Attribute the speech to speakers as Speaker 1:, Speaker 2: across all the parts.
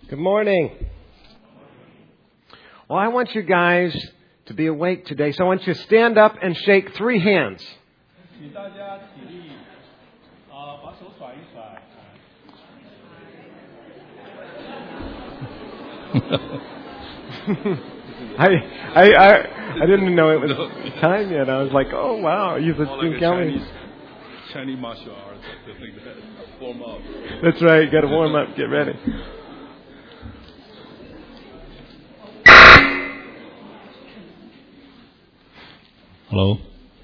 Speaker 1: Good morning. Well, I want you guys to be awake today, so I want you to stand up and shake 3 hands.
Speaker 2: 请大家起立，把手甩一甩。
Speaker 1: I didn't know it was time yet. I was like, oh wow, you've been counting.
Speaker 2: Chinese martial arts, something like that. Warm up.
Speaker 1: That's right. You got to warm up. Get ready.
Speaker 2: Hello.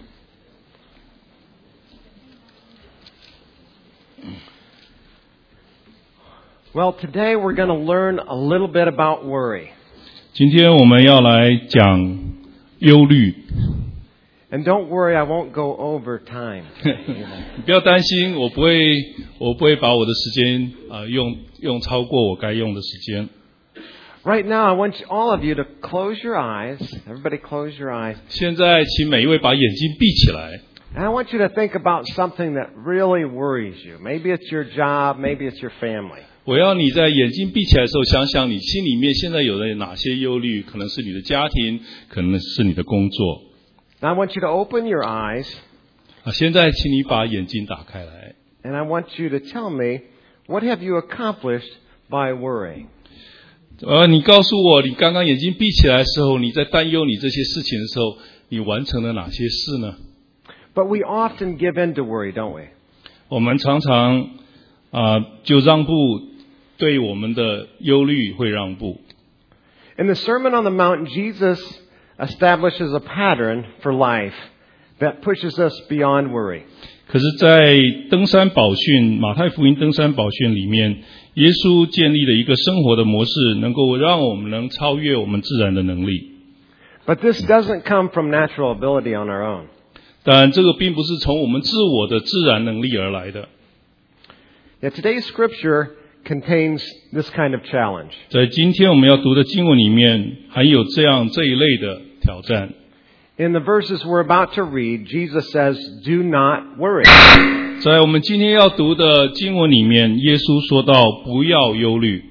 Speaker 1: Well, today we're going to learn a little bit about worry.
Speaker 2: 今天我们要来讲忧虑。
Speaker 1: And don't worry, I won't go over time.
Speaker 2: 不要担心，我不会把我的时间用超过我该用的时间。
Speaker 1: Right now, I want all of you to close your eyes. Everybody close your eyes.
Speaker 2: 现在，请每一位把眼睛闭起来。
Speaker 1: And I want you to think about something that really worries you. Maybe it's your job, maybe it's your family.
Speaker 2: 我要你在眼睛闭起来的时候，想想你心里面现在有的哪些忧虑，可能是你的家庭，可能是你的工作。
Speaker 1: Now I want you to open your eyes.
Speaker 2: 现在请你把眼睛打开来。
Speaker 1: And I want you to tell me, what have you accomplished by worrying?
Speaker 2: 你告诉我，你刚刚眼睛闭起来的时候，你在担忧你这些事情的时候，你完成了哪些事呢？
Speaker 1: But we often give in to worry, don't we?
Speaker 2: 我们常常就让步，对我们的忧虑会让步。
Speaker 1: In the Sermon on the Mount, Jesus establishes a pattern for life that pushes us beyond worry.
Speaker 2: 可是在登山宝训，马太福音登山宝训里面，耶稣建立了一个生活的模式，能够让我们能超越我们自然的能力。
Speaker 1: But this doesn't come from natural ability on our own.
Speaker 2: 但这个并不是从我们自我的自然能力而来的。
Speaker 1: Yet today's scripture contains this kind of challenge.
Speaker 2: 在今天我们要读的经文里面，还有这一类的挑战。
Speaker 1: In the verses we're about to read, Jesus says, "Do not worry."
Speaker 2: 在我们今天要读的经文里面，耶稣说到不要忧虑。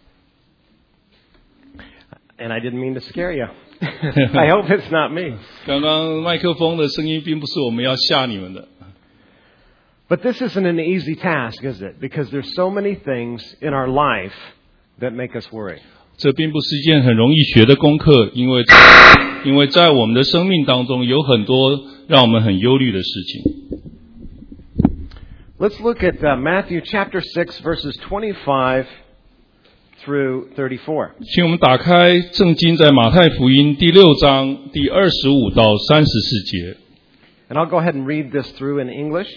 Speaker 1: And I didn't mean to scare you. I hope it's not me.
Speaker 2: 刚刚麦克风的声音并不是我们要吓你们的。
Speaker 1: But this isn't an easy task, is it? Because there's so many things in our life that make us worry.
Speaker 2: 这并不是一件很容易学的功课，因为在我们的生命当中有很多让我们很忧虑的事情。
Speaker 1: Let's look at Matthew chapter 6, verses 25 through 34.
Speaker 2: 请我们打开圣经，在马太福音第6章第25到34节。
Speaker 1: And I'll go ahead and read this through in English.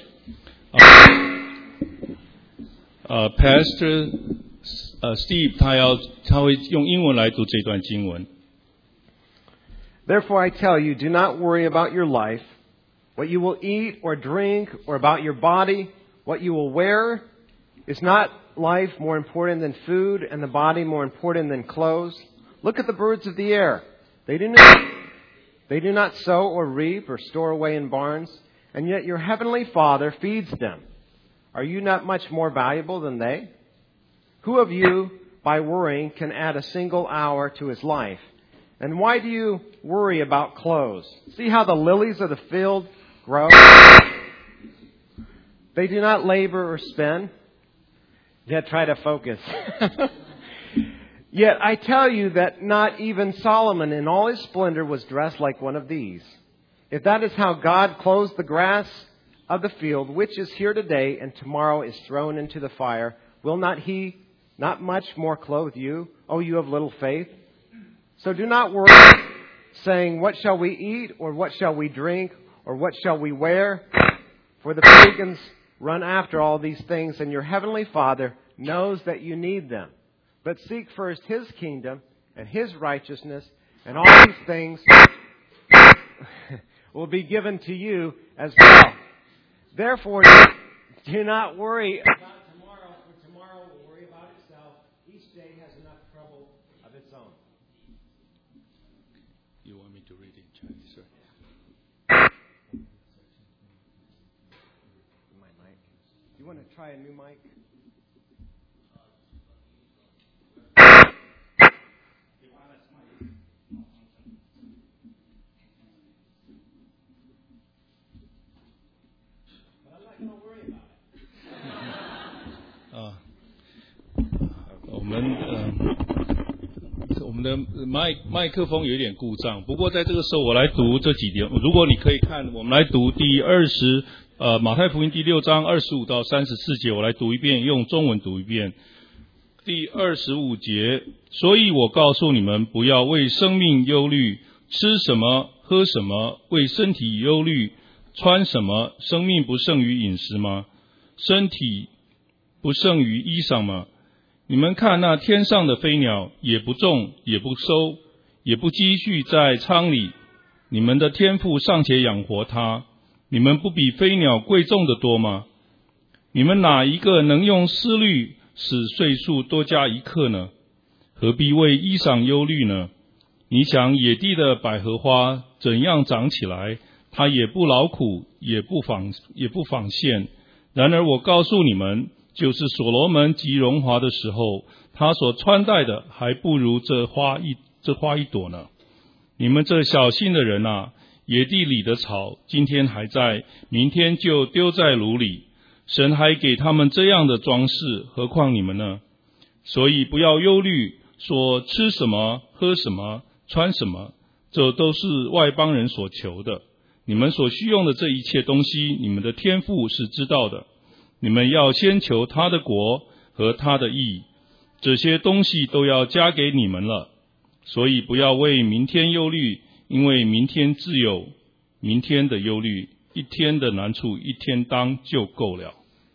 Speaker 2: Pastor Steve 他会用英文来读这段经文。
Speaker 1: Therefore I tell you, do not worry about your life, what you will eat or drink, or about your body, what you will wear. Is not life more important than food, and the body more important than clothes? Look at the birds of the air. They do not sow or reap or store away in barns, and yet your heavenly Father feeds them. Are you not much more valuable than they? Who of you, by worrying, can add a single hour to his life? And why do you worry about clothes? See how the lilies of the field grow? They do not labor or spin. Yet try to focus. Yet I tell you that not even Solomon in all his splendor was dressed like one of these. If that is how God clothes the grass of the field, which is here today and tomorrow is thrown into the fire, will not he not much more clothe you, O you of little faith? So do not worry, saying, what shall we eat, or what shall we drink, or what shall we wear? For the pagans run after all these things, and your heavenly Father knows that you need them. But seek first His kingdom and His righteousness, and all these things will be given to you as well. Therefore, do not worry about tomorrow, for tomorrow will worry about itself. Each day has enough trouble of its own.
Speaker 2: You want me to read in Chinese, sir?
Speaker 1: My mic. Do you want to try a new mic?
Speaker 2: 我们的麦克风有一点故障，不过在这个时候我来读这几点。如果你可以看，我们来读马太福音第6章25到34节，我来读一遍，用中文读一遍。第25节，所以我告诉你们，不要为生命忧虑，吃什么喝什么，为身体忧虑，穿什么？生命不胜于饮食吗？身体不胜于衣裳吗？你们看那天上的飞鸟，也不种，也不收，也不积蓄在仓里，你们的天父尚且养活它，你们不比飞鸟贵重的多吗？你们哪一个能用思虑使岁数多加1刻呢？何必为衣裳忧虑呢？你想野地的百合花怎样长起来，它也不劳苦，也不纺线。然而我告诉你们，就是所罗门极荣华的时候，他所穿戴的还不如这花一朵呢。你们这小心的人啊，野地里的草今天还在，明天就丢在炉里，神还给他们这样的装饰，何况你们呢？所以不要忧虑，说吃什么喝什么穿什么，这都是外邦人所求的。你们所需用的这一切东西，你们的天父是知道的。你们要先求他的国和他的义，这些东西都要加给你们了。所以不要为明天忧虑，因为明天自有明天的忧虑，一天的难处一天当就够了。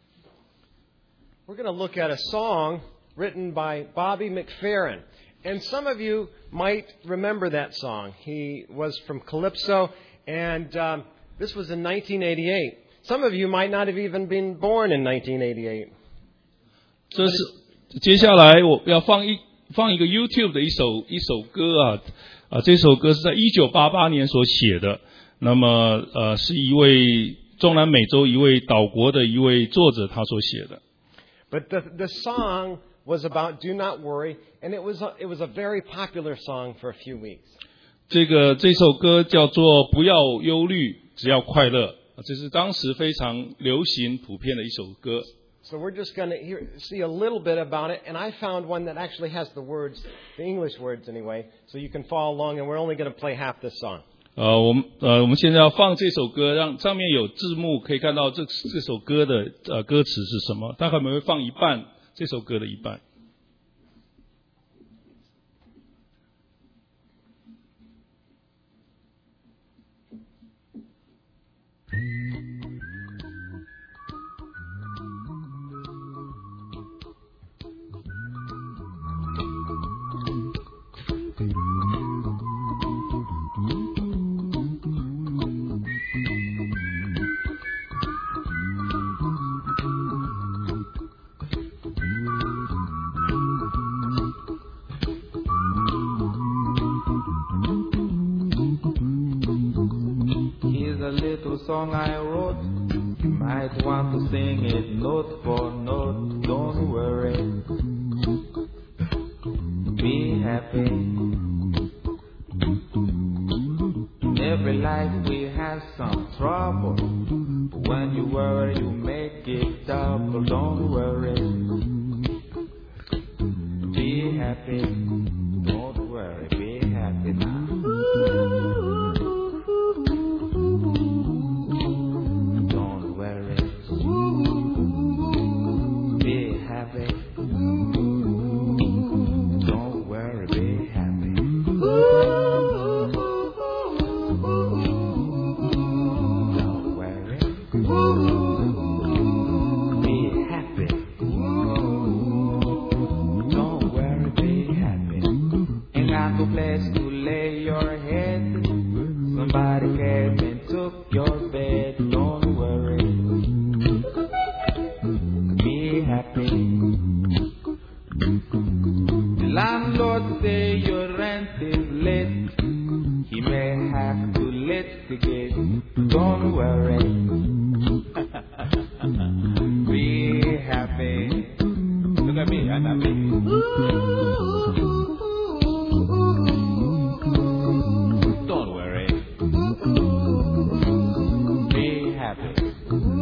Speaker 1: We're going to look at a song written by Bobby McFerrin. And some of you might remember that song. He was from Calypso, and this was in 1988. Some of you might not have even been born in 1988.
Speaker 2: 这是接下来我要放一个 YouTube 的一首歌啊，这首歌是在1988年所写的。那么是一位中南美洲一位岛国的一位作者他所写的。
Speaker 1: But the song was about do not worry, and it was a very popular song for a few weeks.
Speaker 2: 这首歌叫做不要忧虑，只要快乐。这是当时非常流行普遍的一首歌。
Speaker 1: So we're just going to see a little bit about it, and I found one that actually has the words, the English words anyway, so you can follow along, and we're only going to play half this song.
Speaker 2: 我们现在要放这首歌，让上面有字幕，可以看到这首歌的歌词是什么。大概我们会放一半，这首歌的一半。
Speaker 3: Song I wrote, you might want to sing it note for note. Don't worry, be happy. In every life we have some trouble, but when you worry you make it double. Don't worry, be happy. Don't worry, be happy now.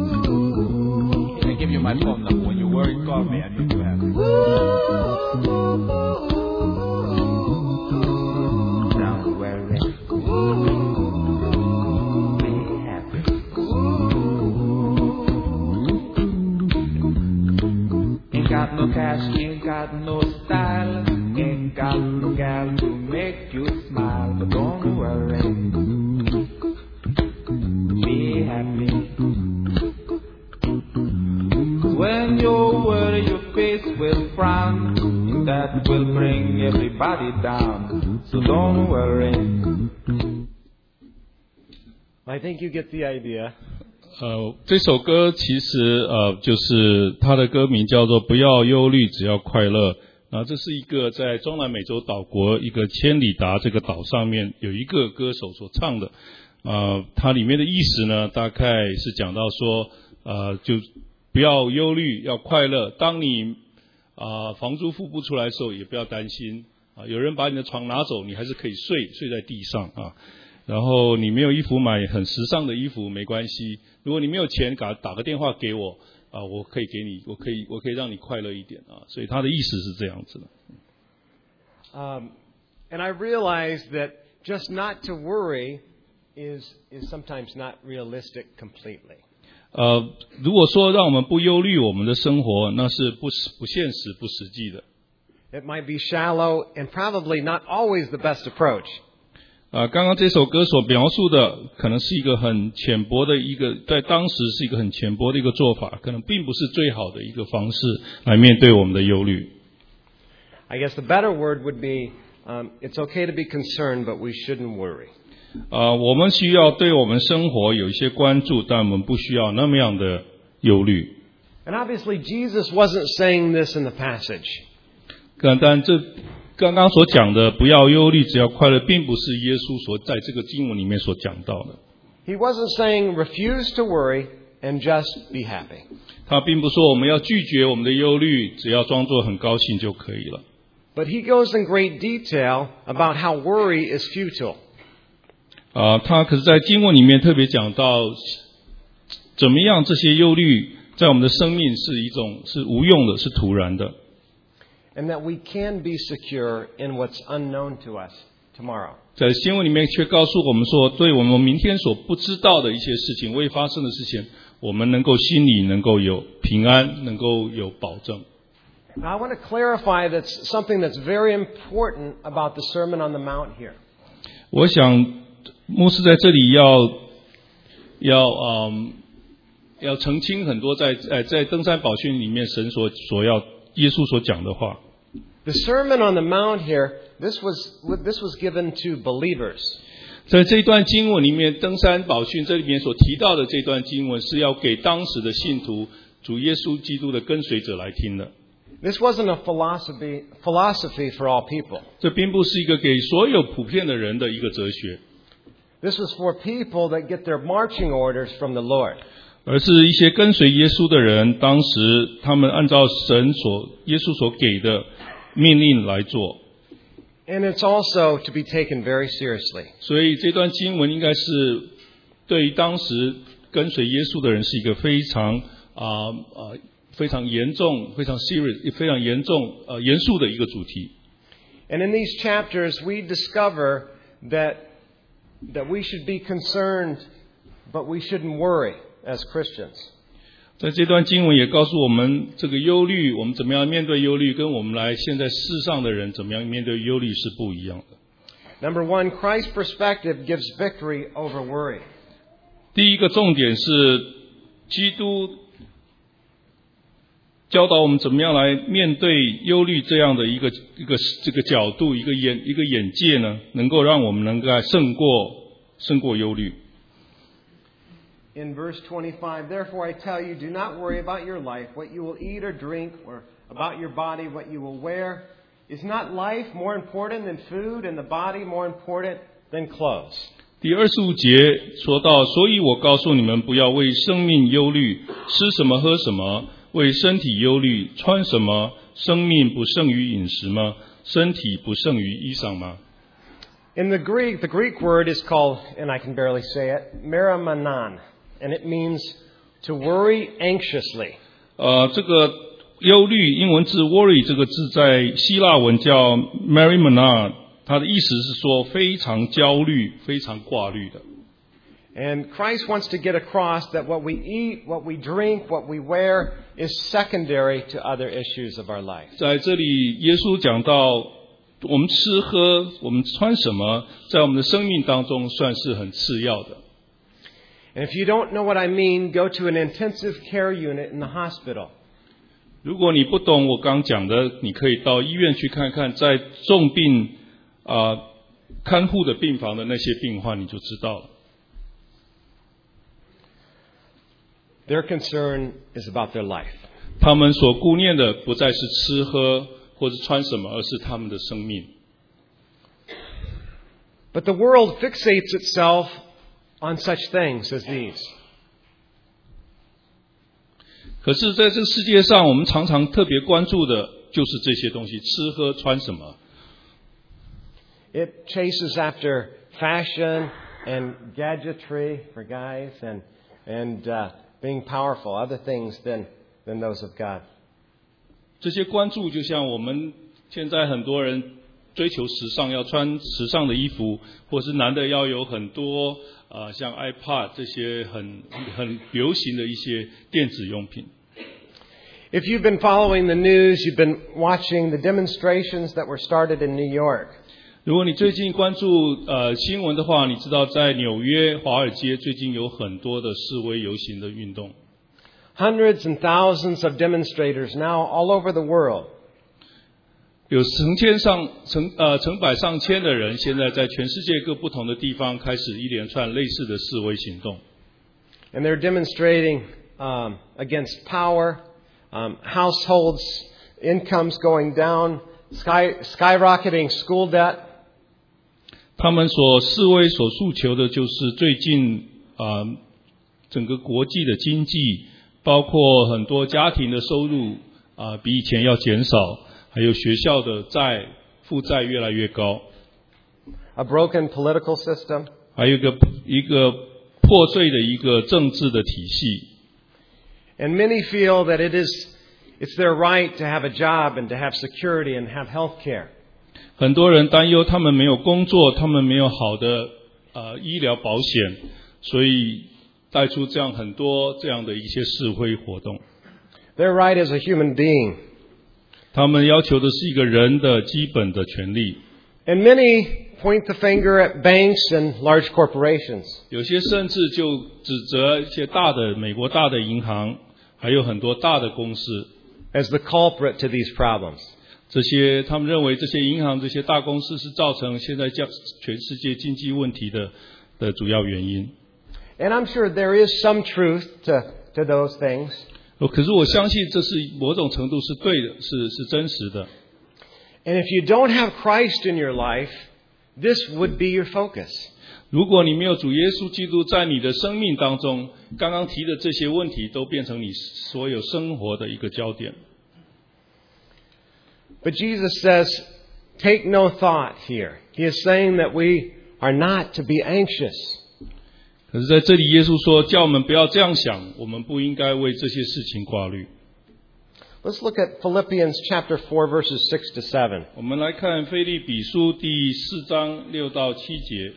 Speaker 3: My phone number. When you worry, call me. I need to have it. ain't got no style, ain't got no gal to make you smile. But don't worry, be happy. 'Cause when you worry, your face will frown, and that will bring everybody down. So don't worry.
Speaker 1: I think you get the idea.
Speaker 2: 这首歌其实就是它的歌名叫做不要忧虑只要快乐。然后这是一个在中南美洲岛国一个千里达这个岛上面有一个歌手所唱的。它里面的意思呢，大概是讲到说就不要忧虑，要快乐。当你房租付不出来的时候，也不要担心有人把你的床拿走，你还是可以睡在地上然后你没有衣服买很时尚的衣服没关系，如果你没有钱打个电话给我我可以给你，我可以让你快乐一点所以他的意思是这样子的。
Speaker 1: And I realize that just not to worry is sometimes not realistic completely.
Speaker 2: 如果说让我们不忧虑我们的生活，那是不现实不实际的。
Speaker 1: It might be shallow and probably not always the best approach.
Speaker 2: 刚刚这首歌所描述的可能是一个很浅薄的在当时是一个很浅薄的一个做法，可能并不是最好的一个方式来面对我们的忧虑。
Speaker 1: I guess the better word would be, it's okay to be concerned, but we shouldn't worry.
Speaker 2: 我们需要对我们生活有一些关注，但我们不需要那么样的忧虑。
Speaker 1: And obviously Jesus wasn't saying this in the passage.
Speaker 2: 但这刚刚所讲的不要忧虑只要快乐，并不是耶稣所在这个经文里面所讲到的。
Speaker 1: He wasn't saying refuse to worry and just be happy.
Speaker 2: 他并不说我们要拒绝我们的忧虑，只要装作很高兴就可以了。
Speaker 1: But he goes in great detail about how worry is futile.
Speaker 2: 他可是在经文里面特别讲到怎么样这些忧虑在我们的生命是无用的，是徒然的。
Speaker 1: And that we can be secure in what's unknown to us tomorrow.
Speaker 2: 在新闻里面却告诉我们说，对我们明天所不知道的一些事情，未发生的事情，我们能够心里能够有平安，能够有保证。
Speaker 1: Now I want to clarify that's something that's very important about the Sermon on the Mount here.
Speaker 2: 我想牧师在这里要澄清很多在登山宝训里面神所要耶稣所讲的话。
Speaker 1: The Sermon on the Mount here, this was given to believers.
Speaker 2: 在这段经文里面，登山宝训这里面所提到的这段经文是要给当时的信徒主耶稣基督的跟随者来听的。
Speaker 1: This wasn't a philosophy for all people.
Speaker 2: 这并不是一个给所有普遍的人的一个哲学。
Speaker 1: This was for people that get their marching orders from the Lord.
Speaker 2: 而是一些跟随耶稣的人，当时他们按照耶稣所给的命令来做。
Speaker 1: And it's also to be taken very seriously.
Speaker 2: 所以这段经文应该是对于当时跟随耶稣的人是一个非常严重、非常 serious、非常严肃的一个主题。
Speaker 1: And in these chapters, we discover that we should be concerned, but we shouldn't worry as Christians.
Speaker 2: 在这段经文也告诉我们，这个忧虑，我们怎么样面对忧虑，跟我们现在世上的人怎么样面对忧虑是不一样的。
Speaker 1: Number one, Christ's perspective gives victory over worry.
Speaker 2: 第一个重点是基督教导我们怎么样来面对忧虑这样的一个这个角度，一个眼界呢，能够让我们能够胜过忧虑。
Speaker 1: In verse 25, therefore I tell you, do not worry about your life, what you will eat or drink, or about your body, what you will wear. Is not life more important than food, and the body more important than clothes?
Speaker 2: 第25节说到，所以我告诉你们，不要为生命忧虑，吃什么喝什么；为身体忧虑，穿什么？生命不胜于饮食吗？身体不胜于衣裳吗？
Speaker 1: In the Greek word is called, and I can barely say it, meramanan. And it means to worry anxiously.
Speaker 2: 这个忧虑英文字 worry 这个字在希腊文叫 merimna， 它的意思是说非常焦虑、非常挂虑的。
Speaker 1: And Christ wants to get across that what we eat, what we drink, what we wear is secondary to other issues of our life.
Speaker 2: 在这里，耶稣讲到，我们吃喝，我们穿什么，在我们的生命当中算是很次要的。
Speaker 1: And if you don't know what I mean, go to an intensive care unit in the hospital.
Speaker 2: 如果你不懂我刚讲的，你可以到医院去看看，在重病看护的病房的那些病患，你就知道了。
Speaker 1: Their concern is about their life.
Speaker 2: 他们所顾念的不再是吃喝或是穿什么，而是他们的生命。
Speaker 1: But the world fixates itself on such things as these.
Speaker 2: 可是在这个世界上，我们常常特别关注的就是这些东西，吃喝穿什么。
Speaker 1: It chases after fashion and gadgetry for guys and being powerful, other things than those of God.
Speaker 2: 这些关注就像我们现在很多人追求时尚，要穿时尚的衣服，或是男的要有很多像 iPad 这些很流行的一些电子用品。
Speaker 1: If you've been following the news, you've been watching the demonstrations that were started in New York.
Speaker 2: 如果你最近关注新闻的话，你知道在纽约华尔街最近有很多的示威游行的运动。
Speaker 1: Hundreds and thousands of demonstrators now all over the world.
Speaker 2: 有成百上千的人，现在在全世界各不同的地方开始一连串类似的示威行动。
Speaker 1: And they're demonstrating against power, households, incomes going down, skyrocketing school debt.
Speaker 2: 他们所示威所诉求的就是最近整个国际的经济，包括很多家庭的收入比以前要减少，还有学校的负债越来越高。
Speaker 1: A broken political system.
Speaker 2: 还有一个破碎的一个政治的体系。
Speaker 1: And many feel that it's their right to have a job and to have security and have health care.
Speaker 2: 很多人担忧他们没有工作，他们没有好的医疗保险，所以带出很多这样的一些示威活动。
Speaker 1: Their right as a human being.
Speaker 2: 他们要求的是一个人的基本的权利。
Speaker 1: And many point the finger at banks and large corporations.
Speaker 2: 有些甚至就指责一些美国大的银行，还有很多大的公司
Speaker 1: as the culprit to these problems.
Speaker 2: 他们认为这些银行、这些大公司是造成现在全世界经济问题的主要原因。
Speaker 1: And I'm sure there is some truth to those things.
Speaker 2: 可是我相信这是某种程度是对的，是真实的。
Speaker 1: And if you don't have Christ in your life, this would be your focus.
Speaker 2: 如果你没有主耶稣基督在你的生命当中，刚刚提的这些问题都变成你所有生活的一个焦点。
Speaker 1: But Jesus says, take no thought here. He is saying that we are not to be anxious.
Speaker 2: 可是在这里耶稣说，叫我们不要这样想，我们不应该为这些事情挂虑。
Speaker 1: Let's look at Philippians chapter 4 verses 6 to 7.
Speaker 2: 我们来看腓立比书第4章6到7节。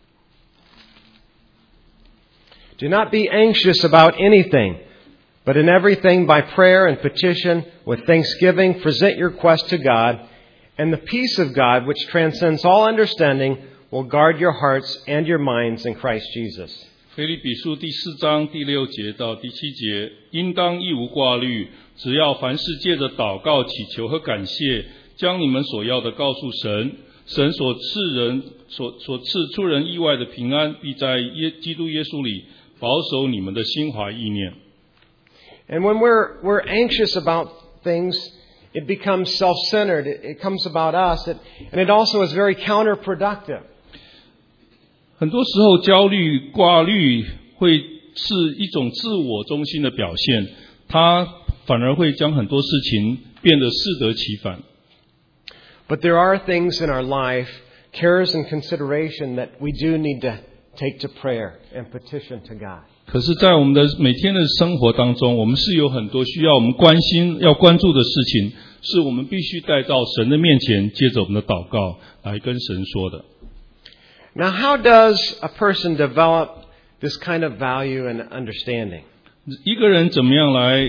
Speaker 1: Do not be anxious about anything, but in everything by prayer and petition with thanksgiving present your request to God, and the peace of God, which transcends all understanding, will guard your hearts and your minds in Christ Jesus.
Speaker 2: 腓立比书第4章第6节到第7节，应当一无挂虑，只要凡事借着祷告、祈求和感谢，将你们所要的告诉神。神所赐出人意外的平安，必在基督耶稣里保守你们的心怀意念。
Speaker 1: And when we're anxious about things, it becomes self-centered. It comes about us, and it also is very counterproductive.
Speaker 2: 很多时候焦虑、挂虑会是一种自我中心的表现，它反而会将很多事情变得适得其反。
Speaker 1: But there are things in our life, cares and consideration that we do need to take to prayer and petition to God.
Speaker 2: 可是在我们的每天的生活当中，我们是有很多需要我们关心、要关注的事情，是我们必须带到神的面前，借着我们的祷告来跟神说的。
Speaker 1: Now, how does a person develop this kind of value and understanding.
Speaker 2: 一个人怎么样来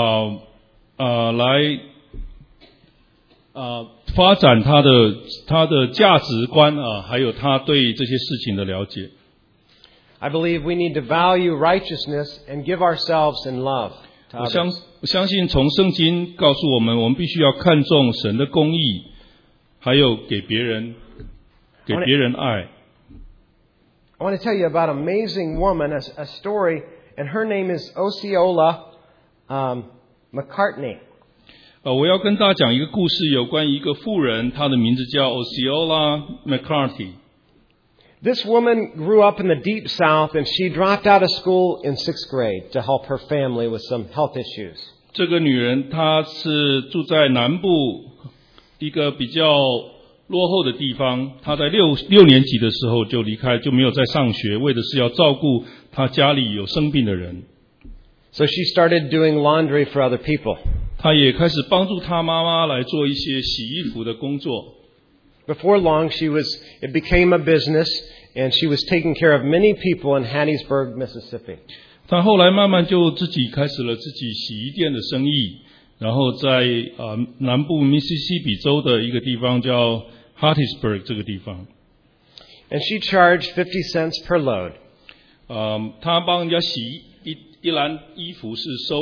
Speaker 2: 发展他的价值观还有他对这些事情的了解。
Speaker 1: I believe we need to value righteousness and give ourselves in love to
Speaker 2: 我
Speaker 1: others.
Speaker 2: 相信从圣经告诉我们必须要看重神的公义，还有给别人爱。
Speaker 1: I want to tell you about an amazing woman, a story, and her name is Osceola McCartney.
Speaker 2: 我要跟大家讲一个故事，有关于一个妇人，她的名字叫 Osceola McCarthy。
Speaker 1: This woman grew up in the Deep South, and she dropped out of school in 6th grade to help her family with some health issues.
Speaker 2: 这个女人她是住在南部一个比较落后的地方，她在六年级的时候就离开，就没有再上学，为的是要照顾她家里有生病的人。
Speaker 1: So she started doing laundry for other people.
Speaker 2: 她也开始帮助她妈妈来做一些洗衣服的工作。
Speaker 1: Before long, it became a business, and she was taking care of many people in Hattiesburg, Mississippi.
Speaker 2: 她后来慢慢就自己开始了自己洗衣店的生意，然后在南部密西西比州的一个地方叫 Hattiesburg 这个地方。
Speaker 1: And she charged 50 cents per load.
Speaker 2: 她帮人家洗一篮衣服是收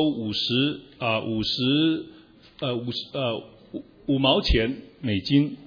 Speaker 2: 5毛钱美金。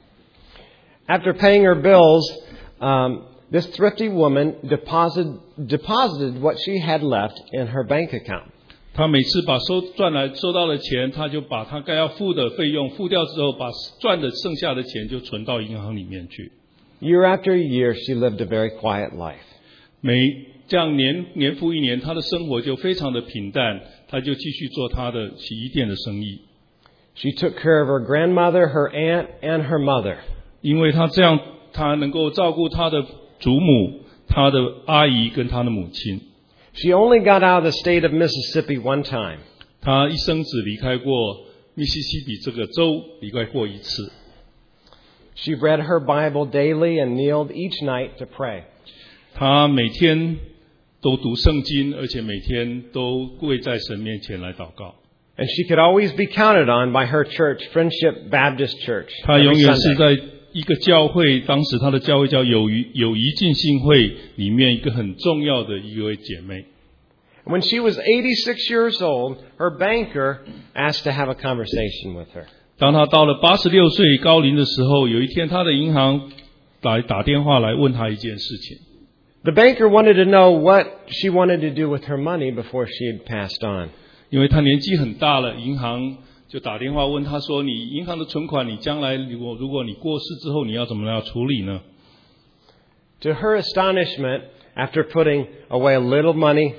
Speaker 1: After paying her bills, this thrifty woman deposited what she had left in her bank account.
Speaker 2: 她每次把收到的钱，她就把她该要付的费用付掉之后，把赚的剩下的钱就存到银行里面去。
Speaker 1: Year after year, she lived a very quiet life.
Speaker 2: 这样年复一年，她的生活就非常的平淡，她就继续做她的洗衣店的生意。
Speaker 1: She took care of her grandmother, her aunt, and her mother.
Speaker 2: 因为她这样，她能够照顾她的祖母、她的阿姨跟她的母亲。
Speaker 1: She only got out of the state of Mississippi one time.
Speaker 2: 她一生只离开过密西西比这个州，离开过一次。
Speaker 1: She read her Bible daily and kneeled each night to pray.
Speaker 2: 她每天都读圣经，而且每天都跪在神面前来祷告。
Speaker 1: And she could always be counted on by her church, Friendship Baptist Church.
Speaker 2: 她永远是在一个教会，当时她的教会叫友谊浸信会里面一个很重要的一位姐妹。
Speaker 1: When she was 86 years old, her banker asked to have a conversation with her.
Speaker 2: 当她到了86岁高龄的时候，有一天她的银行打电话来问她一件事情。
Speaker 1: The banker wanted to know what she wanted to do with her money before she had passed on.
Speaker 2: 因为她年纪很大了，银行就打电话问她说：“你银行的存款，你將來如果你過世之後，你要怎麼樣處理呢？”
Speaker 1: To her astonishment, after putting away a little money,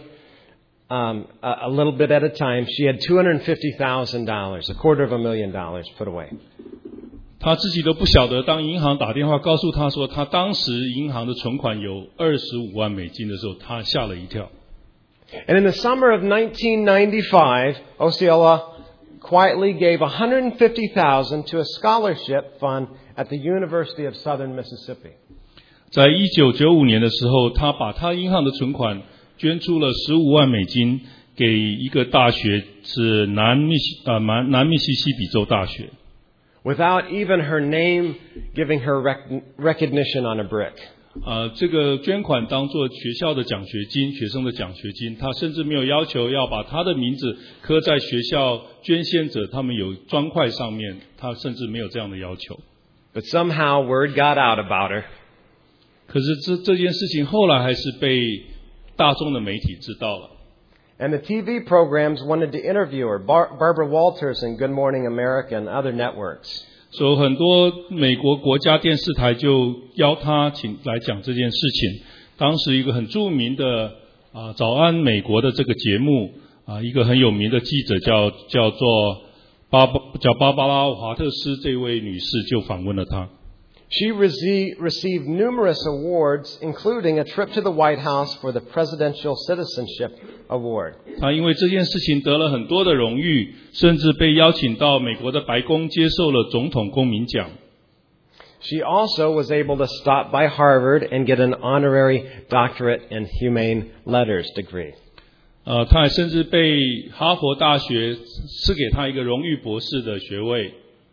Speaker 1: a little bit at a time, she had $250,000, $250,000 put away.
Speaker 2: 她自己都不晓得，当银行打电话告訴她說，她當時銀行的存款有25萬美金的時候，她嚇了一跳。
Speaker 1: And in the summer of 1995, Osceola quietly gave $150,000 to a scholarship fund at the University of Southern Mississippi.
Speaker 2: 在1995年的时候，她把她银行的存款捐出了15萬美金給一個大學，是南密西西比州大學。
Speaker 1: Without even her name giving her recognition on a brick.
Speaker 2: 这个捐款当作学校的奖学金，学生的奖学金，他甚至没有要求要把他的名字刻在学校捐献者他们有砖块上面，他甚至没有这样的要求。
Speaker 1: But somehow word got out about her.
Speaker 2: 可是这件事情后来还是被大众的媒体知道了。
Speaker 1: And the TV programs wanted to interview her, Barbara Walters and Good Morning America and other networks.
Speaker 2: 所以很多美国国家电视台就邀他来讲这件事情。当时一个很著名的早安美国的这个节目一个很有名的记者叫做芭芭拉华特斯这位女士就访问了他。
Speaker 1: She received numerous awards, including a trip to the White House for the Presidential Citizenship Award.
Speaker 2: 她因为这件事情得了很多的荣誉，甚至被邀请到美国的白宫接受了总统公民奖。
Speaker 1: She also was able to stop by Harvard and get an honorary doctorate in humane letters degree.
Speaker 2: 他还甚至被哈佛大学赐给他一个荣誉博士的学位。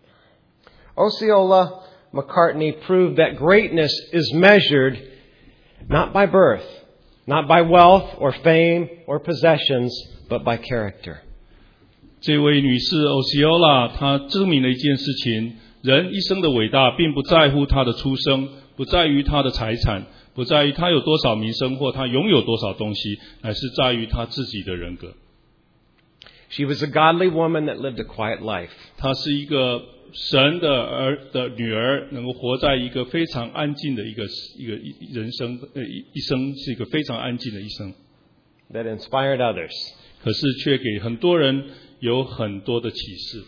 Speaker 1: Osceola McCartney proved that greatness is measured not by birth, not by wealth or fame or possessions, but by character.
Speaker 2: 这位女士 Osceola 她证明了一件事情，人一生的伟大并不在乎他的出生，不在于他的财产，不在于他有多少名声或他拥有多少东西，乃是在于他自己的人格。
Speaker 1: She was a godly woman that lived a quiet life.
Speaker 2: 她是一个神的女儿，能够活在一个非常安静的一个人生，一生是一个非常安静的一生。
Speaker 1: That inspired others.
Speaker 2: 可是却给很多人有很多的启示。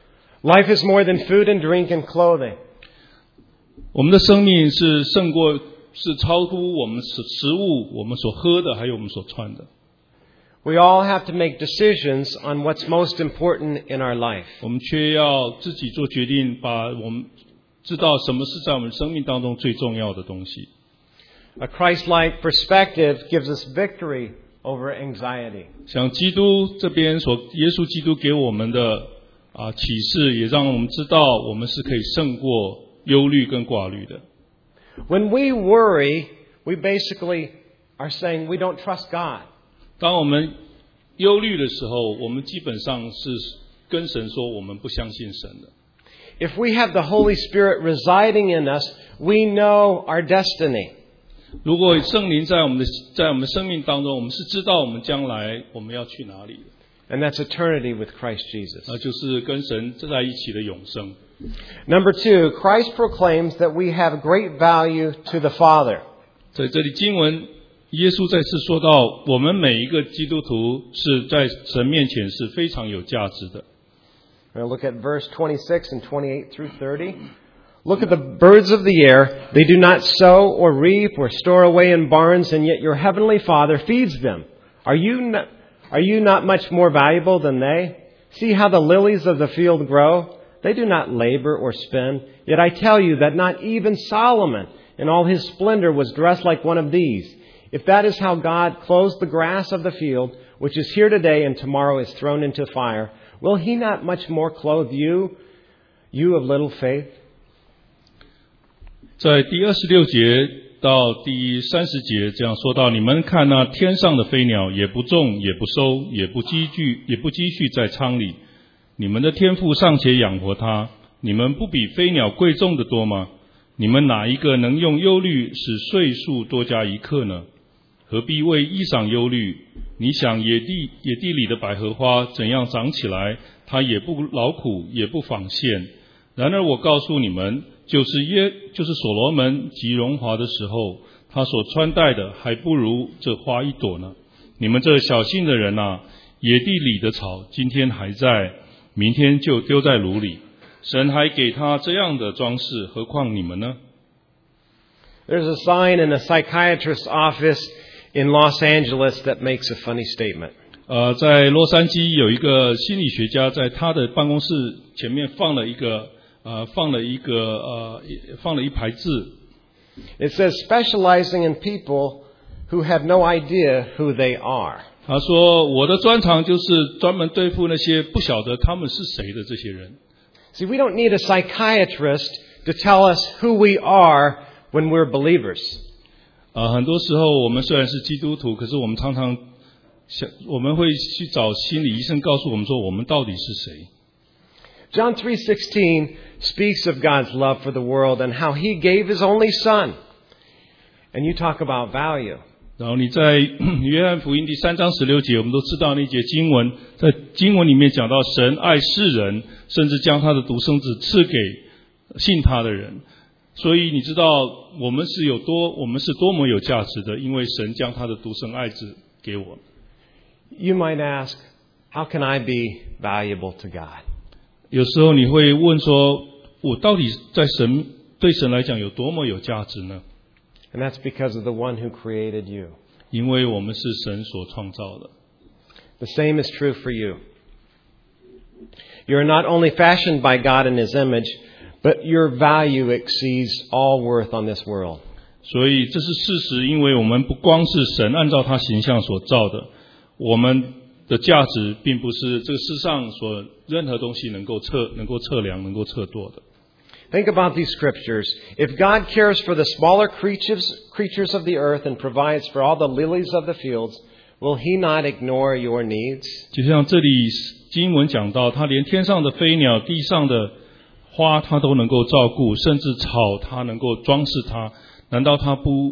Speaker 1: Life is more than food and drink and clothing.
Speaker 2: 我们的生命是超乎我们食物，我们所喝的，还有我们所穿的。
Speaker 1: We all have to make decisions on what's most important in our life.
Speaker 2: 我们却要自己做决定，把我们知道什么是在我们生命当中最重要的东西。
Speaker 1: A Christ-like perspective gives us victory over anxiety.
Speaker 2: 像基督这边耶稣基督给我们的启示，也让我们知道我们是可以胜过忧虑跟挂虑的。
Speaker 1: When we worry, we basically are saying we don't trust God.
Speaker 2: 当我们忧虑的时候，我们基本上是跟神说我们不相信神的。
Speaker 1: If we have the Holy Spirit residing in us, we know our destiny.
Speaker 2: 如果圣灵在我们生命当中，我们是知道我们将来我们要去哪里的。
Speaker 1: And that's eternity with Christ Jesus.
Speaker 2: 那就是跟神在一起的永生。
Speaker 1: Number 2, Christ proclaims that we have great value to the Father.
Speaker 2: 在这里经文，耶稣再次说到，我们每一个基督徒是在神面前是非常有价值的。
Speaker 1: We're going to look at verse 26 and 28 through 30. Look at the birds of the air. They do not sow or reap or store away in barns, and yet your heavenly Father feeds them. Are you not much more valuable than they? See how the lilies of the field grow? They do not labor or spin. Yet I tell you that not even Solomon in all his splendor was dressed like one of these. If that is how God clothes the grass of the field, which is here today and tomorrow is thrown into fire, will He not much more clothe you, you of little faith?
Speaker 2: 在第26节到第30节这样说到，你们看那天上的飞鸟，也不种，也不收，也不积蓄在仓里，你们的天父尚且养活它，你们不比飞鸟贵重的多吗？你们哪一个能用忧虑使岁数多加一刻呢？何必为衣裳忧虑？你想野地里的百合花怎样长起来，它也不劳苦，也不纺线。然而我告诉你们，就是所罗门极荣华的时候，他所穿戴的还不如这花一朵呢。你们这小心的人啊，野地里的草今天还在，明天就丢在炉里。神还给他这样的装饰，何况你们呢？
Speaker 1: There's a sign in a psychiatrist's office in Los Angeles that makes a funny statement.
Speaker 2: 在洛杉矶有一个心理学家，在他的办公室前面放了一排字。
Speaker 1: It says, specializing in people who have no idea who they are.
Speaker 2: 他说，我的专长就是专门对付那些不晓得他们是谁的这些人。
Speaker 1: See, we don't need a psychiatrist to tell us who we are when we're believers.
Speaker 2: 很多时候我们虽然是基督徒，可是我们常常我们会去找心理医生告诉我们说我们到底是谁。
Speaker 1: John 3:16 speaks of God's love for the world and how He gave His only Son. And you talk about value.
Speaker 2: 然后你在约翰福音第3章16节，我们都知道那节经文，在经文里面讲到神爱世人，甚至将他的独生子赐给信他的人。所以你知道我们是多么有价值的，因为神将他的独生爱子给我。
Speaker 1: You might ask, how can I be valuable to God?
Speaker 2: 有时候你会问说，我到底对神来讲有多么有价值呢？
Speaker 1: And that's because of the one who created you.
Speaker 2: 因为我们是神所创造的。
Speaker 1: The same is true for you. You are not only fashioned by God in His image, But your value exceeds all worth on this world.
Speaker 2: 所以这是事实，因为我们不光是神按照他形象所造的，我们的价值并不是这个世上所任何东西能够测量、能够测度的。
Speaker 1: Think about these scriptures. If God cares for the smaller creatures of the earth and provides for all the lilies of the fields, will He not ignore your needs?
Speaker 2: 就像这里经文讲到，他连天上的飞鸟、地上的花，他都能够照顾，甚至草，他能够装饰它。难道他不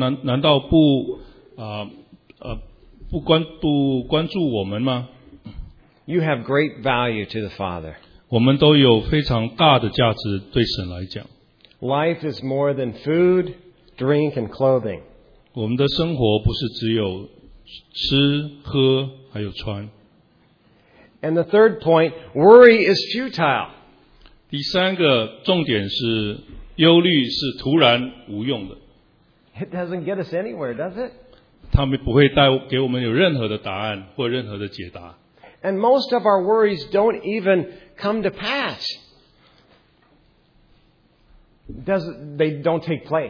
Speaker 2: 关注我们吗？
Speaker 1: You have great value to the Father.
Speaker 2: 我们都有非常大的价值，对神来讲。
Speaker 1: Life is more than food, drink, and clothing.
Speaker 2: 我们的生活不是只有吃喝还有穿。
Speaker 1: And the third point, worry is futile.
Speaker 2: 第三个重点是忧虑是突然无用的，
Speaker 1: It doesn't get us anywhere, does it?
Speaker 2: 他们不会带给我们有任何的答案或任何的解答。
Speaker 1: And most of our worries don't even come to pass. They don't take place.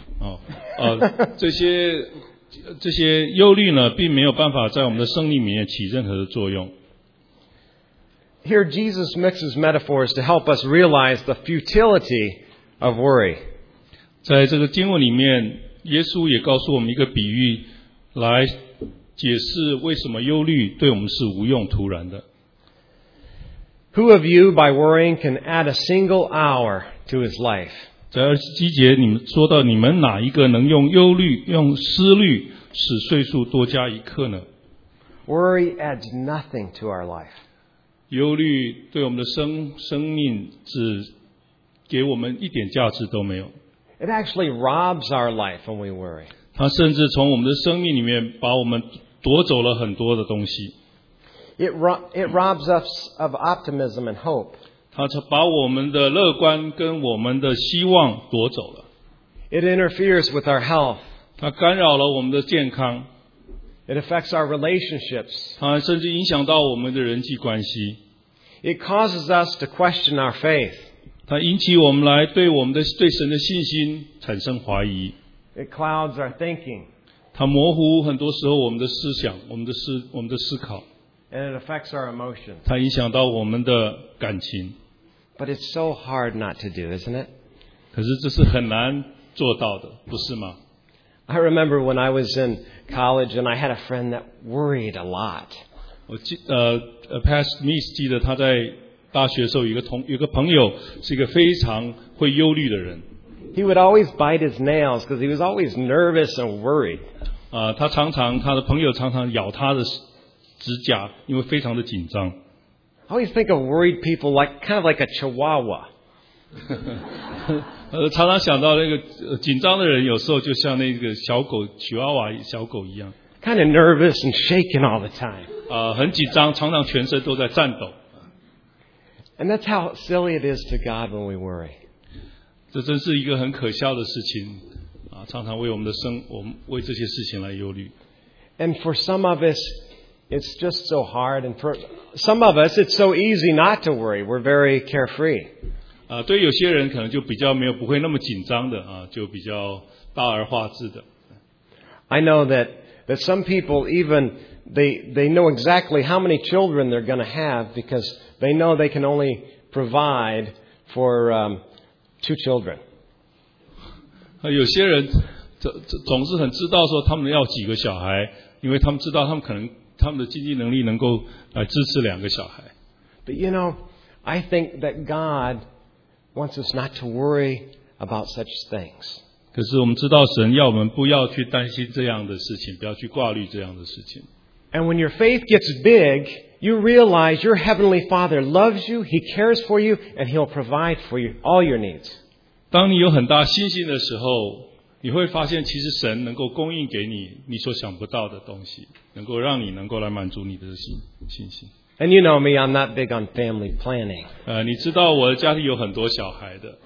Speaker 2: 这些忧虑呢，并没有办法在我们的生命里面起任何的作用。
Speaker 1: Here Jesus mixes metaphors to help us realize the futility of worry.
Speaker 2: 在这个经文里面，耶稣也告诉我们一个比喻，来解释为什么忧虑对我们是无用突然的。
Speaker 1: Who of you, by worrying, can add a single hour to his life?
Speaker 2: 在27节，你们说到你们哪一个能用忧虑、用思虑使岁数多加一刻呢？
Speaker 1: Worry adds nothing to our life.
Speaker 2: 忧虑对我们的生命只给我们一点价值都没有。
Speaker 1: It actually robs our life when we worry.
Speaker 2: 它甚至从我们的生命里面把我们夺走了很多的东西。
Speaker 1: It robs us of optimism and hope.
Speaker 2: 它把我们的乐观跟我们的希望夺走了。
Speaker 1: It interferes with our health.
Speaker 2: 它干扰了我们的健康。
Speaker 1: It affects our relationships.
Speaker 2: 它甚至影响到我们的人际关系。
Speaker 1: It causes us to question our faith.
Speaker 2: 它引起我们来对神的信心产生怀疑。
Speaker 1: It clouds our thinking.
Speaker 2: 它模糊很多时候我们的思想，我们的思考。
Speaker 1: And it affects our emotions.
Speaker 2: 它影响到我们的感情。
Speaker 1: But it's so hard not to do, isn't it?
Speaker 2: 可是这是很难做到的，不是吗？
Speaker 1: I remember when I was in college and I had a friend that worried a lot.
Speaker 2: Pat Smith 记得他在大学的时候有一个朋友是一个非常会忧虑的人。
Speaker 1: He would always bite his nails because he was always nervous and worried.
Speaker 2: 他的朋友常常咬他的指甲，因为非常的紧张。
Speaker 1: I always think of worried people kind of like a chihuahua.
Speaker 2: 常常想到那个紧张的人，有时候就像那个小狗吉娃娃小狗一样。
Speaker 1: Kind of nervous and shaking all the time.
Speaker 2: 很紧张，常常全身都在颤抖。
Speaker 1: And that's how silly it is to God when we worry.
Speaker 2: 这真是一个很可笑的事情常常为我们为这些事情来忧虑。
Speaker 1: And for some of us, it's just so hard. And for some of us, it's so easy not to worry. We're very carefree.
Speaker 2: 对有些人可能就比较不会那么紧张的就比较大而化之的。
Speaker 1: I know that some people even they know exactly how many children they're going to have because they know they can only provide for 2 children.
Speaker 2: 有些人总是很知道说他们要几个小孩，因为他们知道他们的经济能力能够来支持2个小孩。
Speaker 1: But you know, I think that God wants us not to worry about such things.
Speaker 2: 可是我们知道神要我们不要去担心这样的事情，不要去挂虑这样的事情。
Speaker 1: And when your faith gets big, you realize your Heavenly Father loves you, He cares for you, and He'll provide for you all your needs.
Speaker 2: 当你有很大信心的时候，你会发现其实神能够供应给你所想不到的东西，能够让你能够来满足你的信心。
Speaker 1: And you know me, I'm not big on family planning.
Speaker 2: 你知道我的家里有很多小孩的。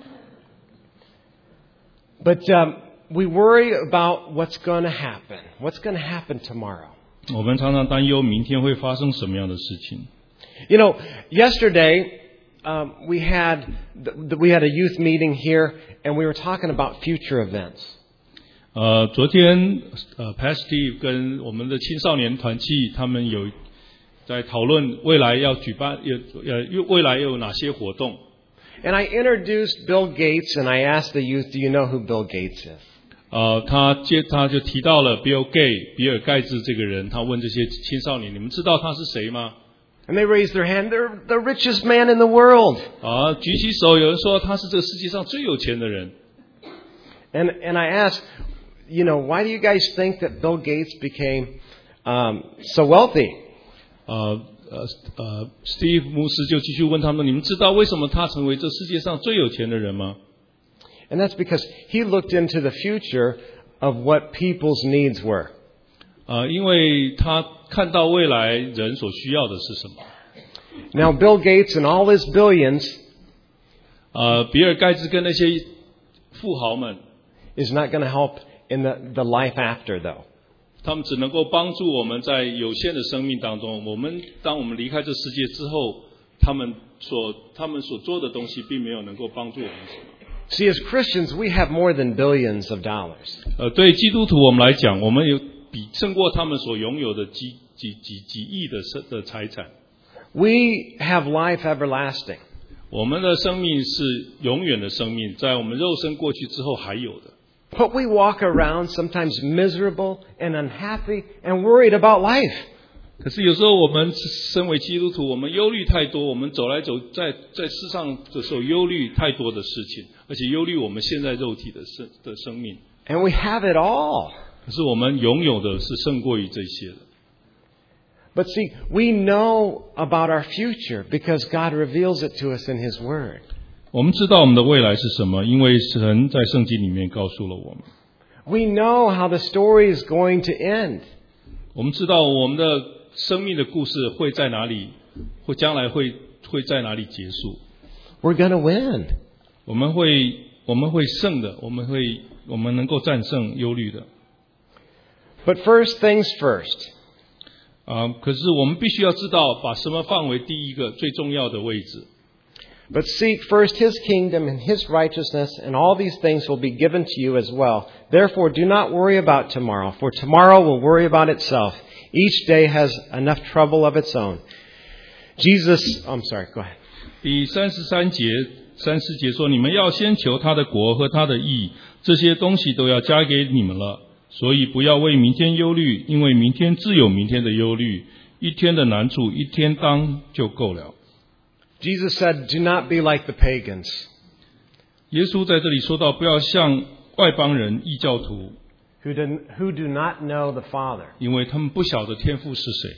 Speaker 1: But we worry about what's going to happen. What's going to happen tomorrow?
Speaker 2: 我们常常担忧明天会发生什么样的事情。
Speaker 1: You know, yesterday we had a youth meeting here, and we were talking about future events.
Speaker 2: 昨天Pastor 跟我们的青少年团契，他们有在讨论未来要举办未来有哪些活动。
Speaker 1: And I introduced Bill Gates, and I asked the youth, "Do you know who Bill Gates is?"
Speaker 2: 他就提到了 Bill Gates 比尔盖茨这个人，他问这些青少年：你们知道他是谁吗？
Speaker 1: And they raised their hand. They're the richest man in the world.
Speaker 2: 举起手，有人说他是这个世界上最有钱的人。
Speaker 1: And I asked, why do you guys think that Bill Gates became so wealthy?
Speaker 2: Steve 牧师就继续问他们：你们知道为什么他成为这世界上最有钱的人吗？
Speaker 1: And that's because he looked into the future of what people's needs were.
Speaker 2: 因为他看到未来人所需要的是什么。
Speaker 1: Now Bill Gates and all his billions,
Speaker 2: 比尔盖茨跟那些富豪们
Speaker 1: is not going to help in the life after, though.
Speaker 2: 他们只能够帮助我们在有限的生命当中，当我们离开这世界之后，他们所做的东西并没有能够帮助我们什么。
Speaker 1: See, as Christians, we have more than billions of dollars.
Speaker 2: 对基督徒我们来讲，我们有胜过他们所拥有的几亿的财产。
Speaker 1: We have life everlasting.
Speaker 2: 我们的生命是永远的生命，在我们肉身过去之后还有的。
Speaker 1: But we walk around sometimes miserable and unhappy and worried about life.
Speaker 2: 可是有时候我们身为基督徒，我们忧虑太多，我们走在世上的时候忧虑太多的事情，而且忧虑我们现在肉体的生命。
Speaker 1: And we have it all.
Speaker 2: 可是我们拥有的是胜过于这些的。
Speaker 1: But see, we know about our future because God reveals it to us in His Word.
Speaker 2: 我们知道我们的未来是什么，因为神在圣经里面告诉了我们。
Speaker 1: We know how the story is going to end.
Speaker 2: 我们知道我们的生命的故事会在哪里，将来会在哪里结束。
Speaker 1: We're going to win.
Speaker 2: 我们会胜的，我们能够战胜忧虑的。
Speaker 1: But first things first.
Speaker 2: 可是我们必须要知道，把什么放为第一个最重要的位置。
Speaker 1: But seek first His kingdom and His righteousness, and all these things will be given to you as well. Therefore, do not worry about tomorrow, for tomorrow will worry about itself. Each day has enough trouble of its own. I'm sorry, go ahead.
Speaker 2: 第34节说：你们要先求他的国和他的义，这些东西都要加给你们了。所以不要为明天忧虑，因为明天自有明天的忧虑。一天的难处，一天当就够了。
Speaker 1: Jesus said, "Do not be like the pagans."
Speaker 2: 耶稣在这里说到，不要像外邦人异教徒，
Speaker 1: who do not know the Father.
Speaker 2: 因为他们不晓得天父是谁。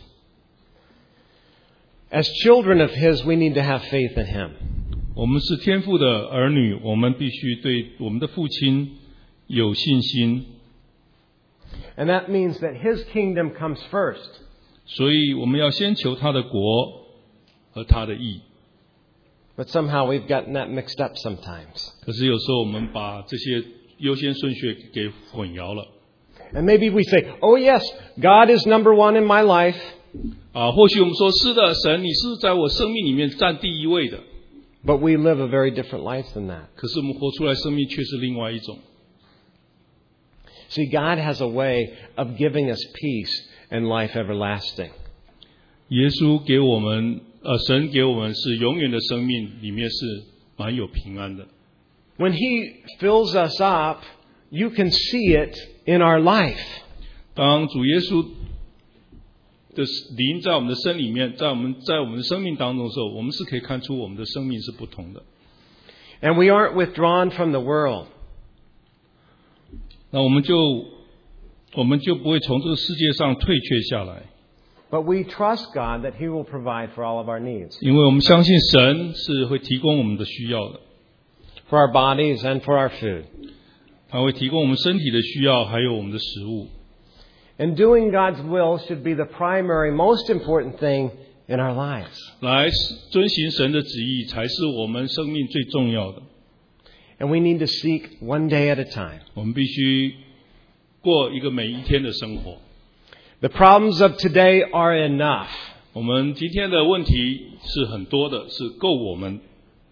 Speaker 1: As children of His, we need to have faith in Him.
Speaker 2: 我们是天父的儿女，我们必须对我们的父亲有信心。
Speaker 1: And that means that His kingdom comes first.
Speaker 2: 所以我们要先求他的国和他的义。
Speaker 1: But somehow we've gotten that mixed up sometimes.
Speaker 2: 可是有时候我们把这些优先顺序给混淆了。
Speaker 1: And maybe we say, "Oh yes, God is number one in my life."
Speaker 2: 或许我们说是的，神，你是在我生命里面占第一位的。
Speaker 1: But we live a very different life than that.
Speaker 2: 可是我们活出来生命却是另外一种。
Speaker 1: See, God has a way of giving us peace and life everlasting.
Speaker 2: 耶稣给我们，神给我们是永远的生命，里面是蛮有平安的。
Speaker 1: When He fills us up, you can see it in our life.
Speaker 2: 当主耶稣的灵在我们的身里面，在我们的生命当中的时候，我们是可以看出我们的生命是不同的。
Speaker 1: And we aren't withdrawn from the world.
Speaker 2: 那我们就不会从这个世界上退却下来。
Speaker 1: But we trust God that He will provide for all of our needs.
Speaker 2: 因为我们相信神是会提供我们的需要的。
Speaker 1: For our bodies and for our food.
Speaker 2: 他会提供我们身体的需要，还有我们的食物。
Speaker 1: And doing God's will should be the primary, most important thing in our lives.
Speaker 2: 来遵行神的旨意，才是我们生命最重要的。
Speaker 1: And we need to seek one day at a time.
Speaker 2: 我们必须过一个每一天的生活。
Speaker 1: The problems of today are enough.
Speaker 2: 我们今天的问题是很多的，是够我们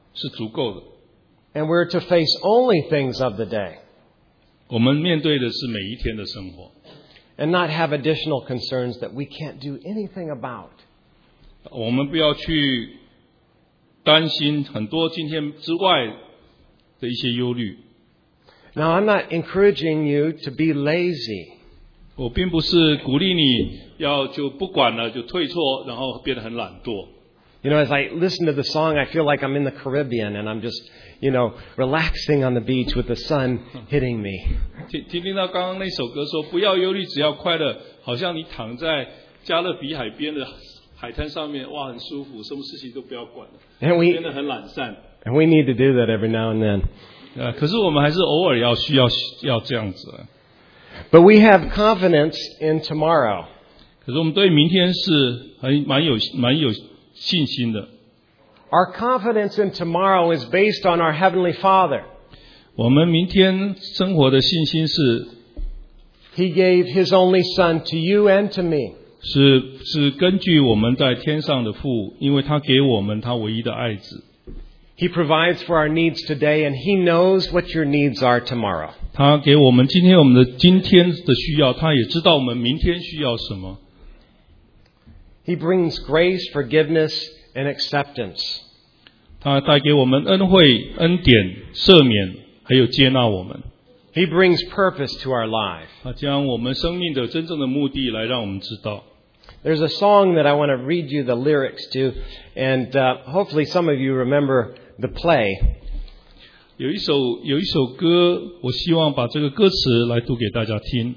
Speaker 2: 是足够的。
Speaker 1: And we're to face only things of the day
Speaker 2: 我们面对的是每一天的生活，
Speaker 1: and not have additional concerns that we can't do anything about.
Speaker 2: 我们不要去担心很多今天之外的一些忧虑。
Speaker 1: Now, I'm not encouraging you to be lazy.
Speaker 2: 我并不是鼓励你要就不管了，就退缩，然后变得很懒惰。
Speaker 1: You know, as I listen to the song, I feel like I'm in the Caribbean and I'm just, relaxing on the beach with the sun hitting me.
Speaker 2: 听到刚刚那首歌说不要忧虑，只要快乐，好像你躺在加勒比海边的海滩上面，哇，很舒服，什么事情都不要管了，
Speaker 1: And
Speaker 2: 变得很懒散。
Speaker 1: we need to do that every now and then.
Speaker 2: 可是我们还是偶尔需要这样子。
Speaker 1: But we have confidence in tomorrow.
Speaker 2: 可是我们对明天是蛮有信心的。
Speaker 1: Our confidence in tomorrow is based on our Heavenly Father.
Speaker 2: 我们明天生活的信心是
Speaker 1: He gave His only Son to you and to me.
Speaker 2: 是根据我们在天上的父，因为他给我们他唯一的爱子。
Speaker 1: He provides for our needs today, and He knows what your needs are tomorrow.
Speaker 2: 他给我们今天的需要，他也知道我们明天需要什么。
Speaker 1: He brings grace, forgiveness, and acceptance.
Speaker 2: 他带给我们恩惠、恩典、赦免，还有接纳我们。
Speaker 1: He brings purpose to our life.
Speaker 2: 他将我们生命的真正的目的来让我们知道。
Speaker 1: There's a song that I want to read you the lyrics to, and hopefully some of you remember the play.
Speaker 2: 有一首歌，我希望把这个歌词来读给大家听。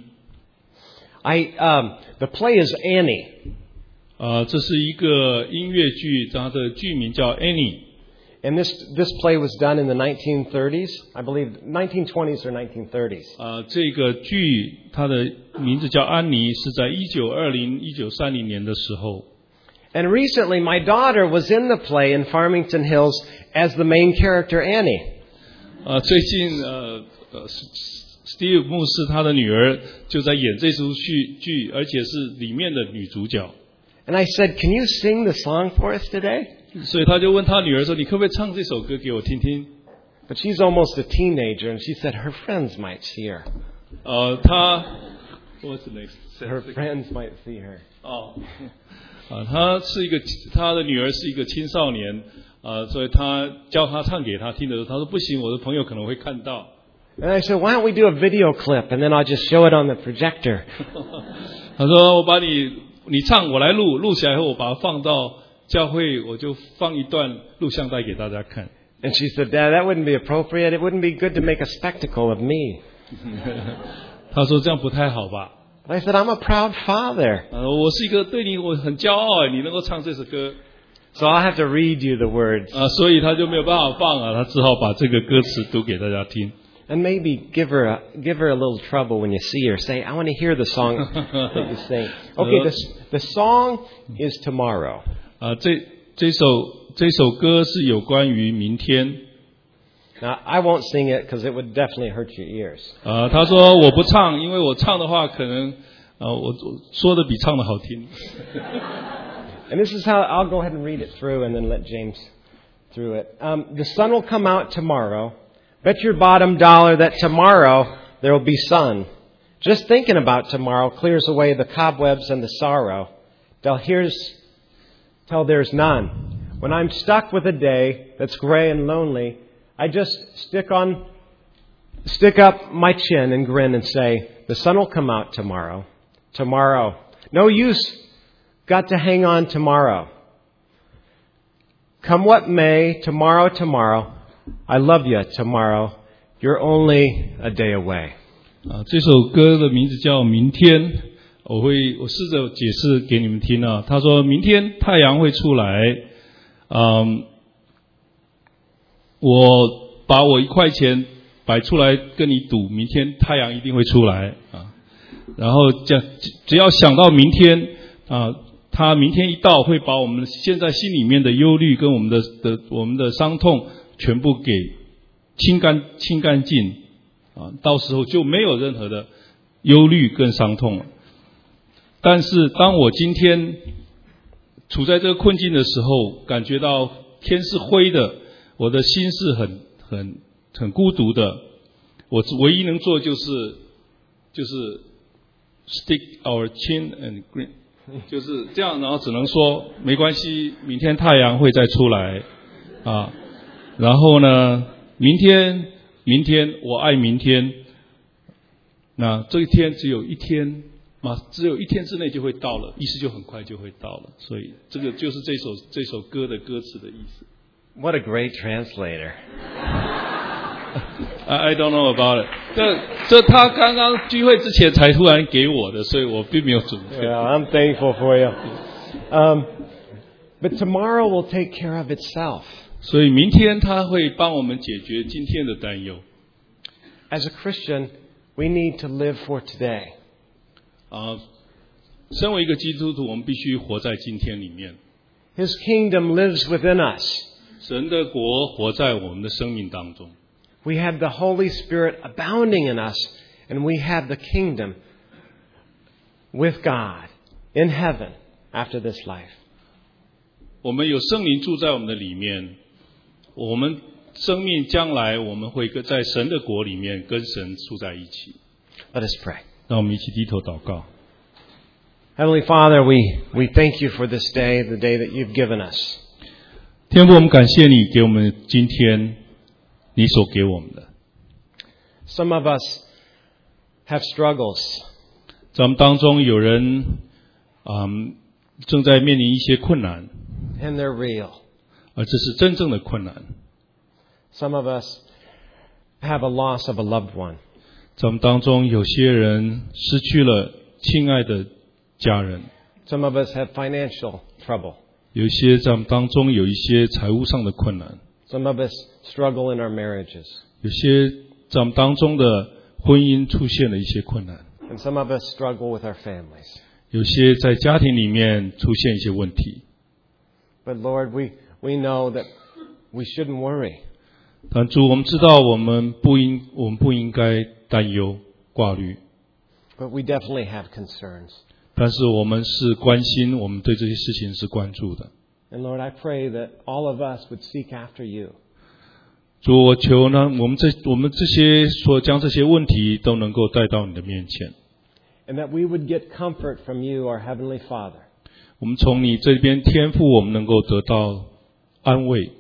Speaker 1: The play is Annie.
Speaker 2: 这是一个音乐剧，它的剧名叫 Annie。
Speaker 1: And this play was done in the 1930s, I believe 1920s or 1930s.
Speaker 2: 这个剧它的名字叫安妮，是在1930年的时候。
Speaker 1: And recently my daughter was in the play in Farmington Hills as the main character Annie.
Speaker 2: 最近Steve 牧师他的女儿就在演这出剧，而且是里面的女主角。
Speaker 1: And I said, "Can you sing the song for us today?"
Speaker 2: 所以他就问他女儿说：“你可不可以唱这首歌给我听听？”
Speaker 1: But she's almost a teenager, and she said her friends might see her.
Speaker 2: What's the next?
Speaker 1: Her friends might see her.
Speaker 2: 他的女儿是一个青少年，所以他叫他唱给他听的时候，他说不行，我的朋友可能会看到。
Speaker 1: And I said, "Why don't we do a video clip, and then I'll just show it on the projector."
Speaker 2: 他说我把你唱，我来录起来后，我把它放到教会，我就放一段录像带给大家看。
Speaker 1: And she said, "Dad, that wouldn't be appropriate. It wouldn't be good to make a spectacle of me."
Speaker 2: 他说这样不太好吧？
Speaker 1: But I said, "I'm a proud father."
Speaker 2: 我是一个对你我很骄傲，你能够唱这首歌。
Speaker 1: So I'll have to read you the words.
Speaker 2: 所以他就没有办法放他只好把这个歌词读给大家听。
Speaker 1: And maybe give her a little trouble when you see her. Say, "I want to hear the song that you sing." Okay, the song is tomorrow.
Speaker 2: 这首歌是有关于明天。
Speaker 1: Now, I won't sing it because it would definitely hurt your ears.
Speaker 2: 他说我不唱，因为我唱的话可能我说的比唱的好听。
Speaker 1: And this is how I'll go ahead and read it through and then let James through it. The sun will come out tomorrow. Bet your bottom dollar that tomorrow there will be sun. Just thinking about tomorrow clears away the cobwebs and the sorrow till there's none. When I'm stuck with a day that's gray and lonely, I just stick up my chin and grin and say, the sun will come out tomorrow. Tomorrow. No use. Got to hang on tomorrow. Come what may, tomorrow. I love you tomorrow. You're only a day away.
Speaker 2: 这首歌的名字叫《明天》，我试着解释给你们听啊。他说明天太阳会出来，我把我1块钱摆出来跟你赌，明天太阳一定会出来啊。然后只要想到明天啊，他明天一到会把我们现在心里面的忧虑跟我们的伤痛全部给清干净啊，到时候就没有任何的忧虑跟伤痛了。但是当我今天处在这个困境的时候，感觉到天是灰的， 我的心是很孤独的，我唯一能做就是 stick our chin and grin， 就是这样，然后只能说没关系，明天太阳会再出来啊。然后呢，明天我爱明天。那这一天只有一天之内就会到了，意思就很快就会到了，所以这个就是这首歌的歌词的意思。
Speaker 1: What a great translator.
Speaker 2: I don't know about it. 这他刚刚聚会之前才突然给我的，所以我并没有准备。
Speaker 1: Yeah, I'm thankful for you. But tomorrow will take care of itself.
Speaker 2: 所以明天他会帮我们解决今天的担忧。
Speaker 1: As a Christian, we need to live for today.
Speaker 2: 身为一个基督徒，我们必须活在今天里面。
Speaker 1: His kingdom lives within us.
Speaker 2: 神的国活在我们的生命当中。
Speaker 1: We have the Holy Spirit abounding in us, and we have the kingdom with God in heaven after this life.
Speaker 2: 我们有圣灵住在我们的里面，我们生命将来我们会在神的国里面跟神住在一起。
Speaker 1: Let us pray.
Speaker 2: 让我们一起低头祷告。
Speaker 1: Heavenly Father, we thank you for this day, the day that you've given us.
Speaker 2: 天父，我们感谢你给我们今天你所给我们的。
Speaker 1: Some of us have struggles.
Speaker 2: 在我们当中有人正在面临一些困难，
Speaker 1: And they're real.
Speaker 2: 而这是真正的困难。
Speaker 1: Some of us have a loss of a loved one.
Speaker 2: 在我们当中有些人失去了亲爱的家人，
Speaker 1: Some of us have financial trouble.
Speaker 2: 有一些在我们当中有一些财务上的困难，
Speaker 1: Some of us struggle in our marriages.
Speaker 2: 有些在我们当中的婚姻出现了一些困难，
Speaker 1: And some of us struggle with our families.
Speaker 2: 有些在家庭里面出现一些问题。
Speaker 1: But Lord, we know that we shouldn't worry.
Speaker 2: 但主，我们知道我们不应该担忧挂虑，
Speaker 1: But we definitely have concerns.
Speaker 2: 但是我们是关心，我们对这些事情是关注的。
Speaker 1: And Lord, I pray that all of us would seek after you.
Speaker 2: 主，我求呢，我们这些所将这些问题都能够带到你的面前，
Speaker 1: And that we would get comfort from you, our Heavenly Father.
Speaker 2: 我们从你这边天父，我们能够得到安慰，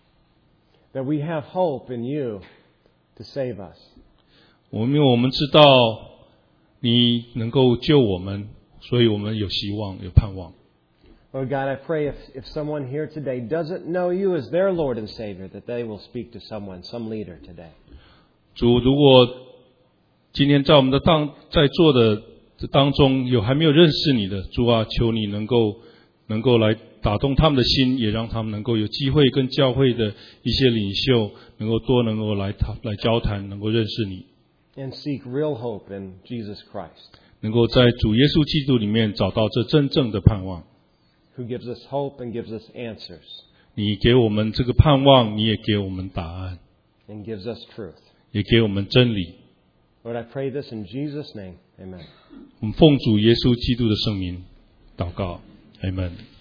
Speaker 1: That we have hope in you to save us.
Speaker 2: 因为我们知道你能够救我们，所以我们有希望，有盼望。
Speaker 1: Lord God, I pray if someone here today doesn't know you as their Lord and Savior, that they will speak to someone, some leader today.
Speaker 2: 主，如果今天在我们的在座的当中有还没有认识你的，主啊，求你能够来打动他们的心，也让他们能够有机会跟教会的一些领袖能够来交谈，能够认识你，
Speaker 1: And seek real hope in Jesus Christ,
Speaker 2: 能够在主耶稣基督里面找到这真正的盼望。
Speaker 1: who gives us hope and gives us answers
Speaker 2: 你给我们这个盼望，你也给我们答案，
Speaker 1: and gives us truth.
Speaker 2: 也给我们真理。
Speaker 1: Lord, I pray this in Jesus' name. Amen.
Speaker 2: 我们奉主耶稣基督的圣名祷告，阿们。